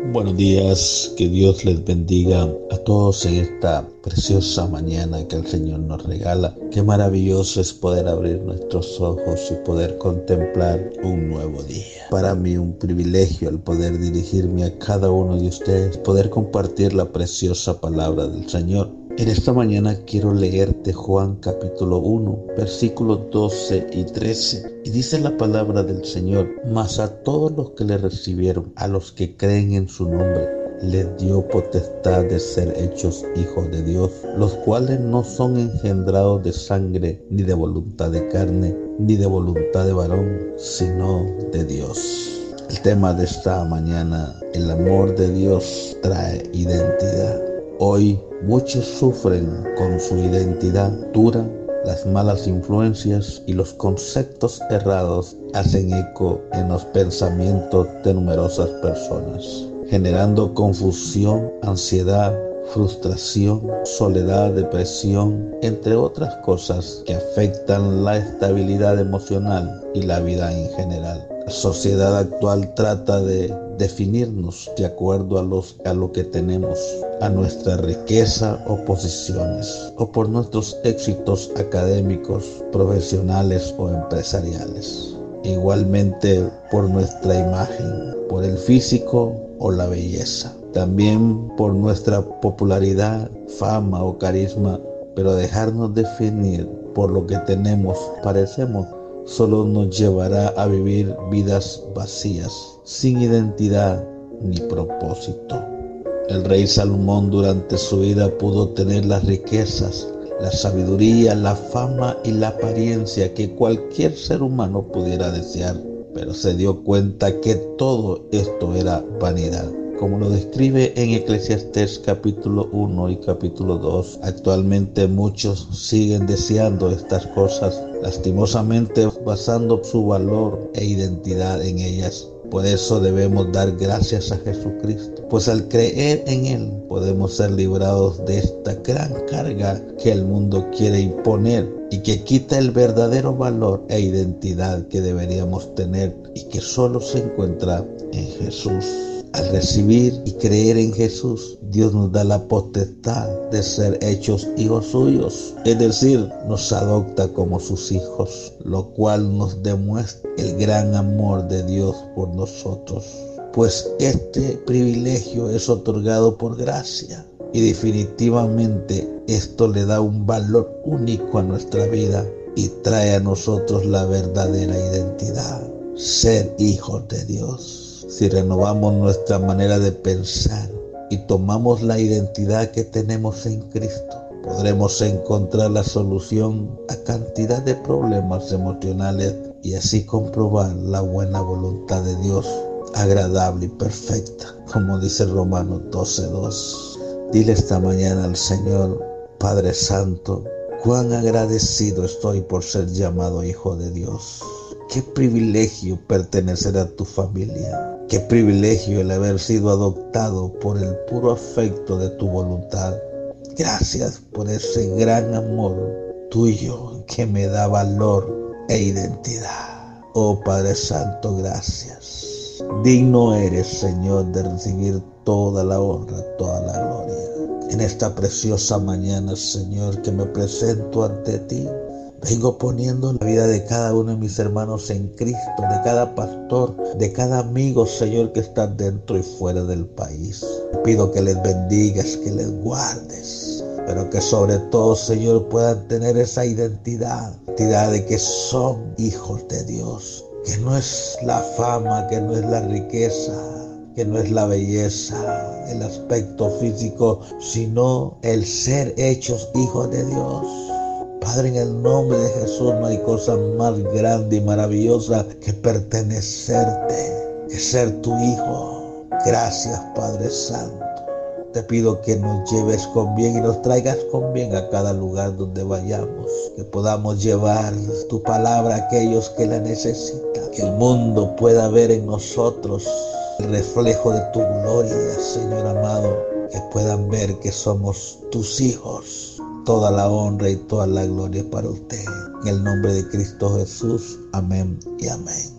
Buenos días, que Dios les bendiga a todos en esta preciosa mañana que el Señor nos regala. Qué maravilloso es poder abrir nuestros ojos y poder contemplar un nuevo día. Para mí un privilegio el poder dirigirme a cada uno de ustedes, poder compartir la preciosa palabra del Señor. En esta mañana quiero leerte Juan capítulo 1, versículos 12 y 13. Y dice la palabra del Señor: mas a todos los que le recibieron, a los que creen en su nombre, les dio potestad de ser hechos hijos de Dios, los cuales no son engendrados de sangre, ni de voluntad de carne, ni de voluntad de varón, sino de Dios. El tema de esta mañana: el amor de Dios trae identidad. Hoy muchos sufren con su identidad dura. Las malas influencias y los conceptos errados hacen eco en los pensamientos de numerosas personas, generando confusión, ansiedad, frustración, soledad, depresión, entre otras cosas que afectan la estabilidad emocional y la vida en general. La sociedad actual trata de definirnos de acuerdo a lo que tenemos, a nuestra riqueza o posiciones, o por nuestros éxitos académicos, profesionales o empresariales. Igualmente por nuestra imagen, por el físico o la belleza. También por nuestra popularidad, fama o carisma, pero dejarnos definir por lo que tenemos, parecemos, solo nos llevará a vivir vidas vacías, sin identidad ni propósito. El rey Salomón durante su vida pudo tener las riquezas, la sabiduría, la fama y la apariencia que cualquier ser humano pudiera desear, pero se dio cuenta que todo esto era vanidad. Como lo describe en Eclesiastés capítulo 1 y capítulo 2, actualmente muchos siguen deseando estas cosas, lastimosamente basando su valor e identidad en ellas. Por eso debemos dar gracias a Jesucristo, pues al creer en Él podemos ser librados de esta gran carga que el mundo quiere imponer y que quita el verdadero valor e identidad que deberíamos tener y que solo se encuentra en Jesús. Al recibir y creer en Jesús, Dios nos da la potestad de ser hechos hijos suyos, es decir, nos adopta como sus hijos, lo cual nos demuestra el gran amor de Dios por nosotros, pues este privilegio es otorgado por gracia y definitivamente esto le da un valor único a nuestra vida y trae a nosotros la verdadera identidad, ser hijos de Dios. Si renovamos nuestra manera de pensar y tomamos la identidad que tenemos en Cristo, podremos encontrar la solución a cantidad de problemas emocionales y así comprobar la buena voluntad de Dios, agradable y perfecta, como dice Romanos 12:2. Dile esta mañana al Señor: Padre Santo, cuán agradecido estoy por ser llamado hijo de Dios. Qué privilegio pertenecer a tu familia. Qué privilegio el haber sido adoptado por el puro afecto de tu voluntad. Gracias por ese gran amor tuyo que me da valor e identidad. Oh Padre Santo, gracias. Digno eres, Señor, de recibir toda la honra, toda la gloria. En esta preciosa mañana, Señor, que me presento ante ti, vengo poniendo la vida de cada uno de mis hermanos en Cristo, de cada pastor, de cada amigo, Señor, que está dentro y fuera del país. Te pido que les bendigas, que les guardes, pero que sobre todo, Señor, puedan tener esa identidad de que son hijos de Dios, que no es la fama, que no es la riqueza, que no es la belleza, el aspecto físico, sino el ser hechos hijos de Dios. Padre, en el nombre de Jesús no hay cosa más grande y maravillosa que pertenecerte, que ser tu hijo. Gracias, Padre Santo. Te pido que nos lleves con bien y nos traigas con bien a cada lugar donde vayamos, que podamos llevar tu palabra a aquellos que la necesitan, que el mundo pueda ver en nosotros el reflejo de tu gloria, Señor amado, que puedan ver que somos tus hijos. Toda la honra y toda la gloria para usted. En el nombre de Cristo Jesús. Amén y amén.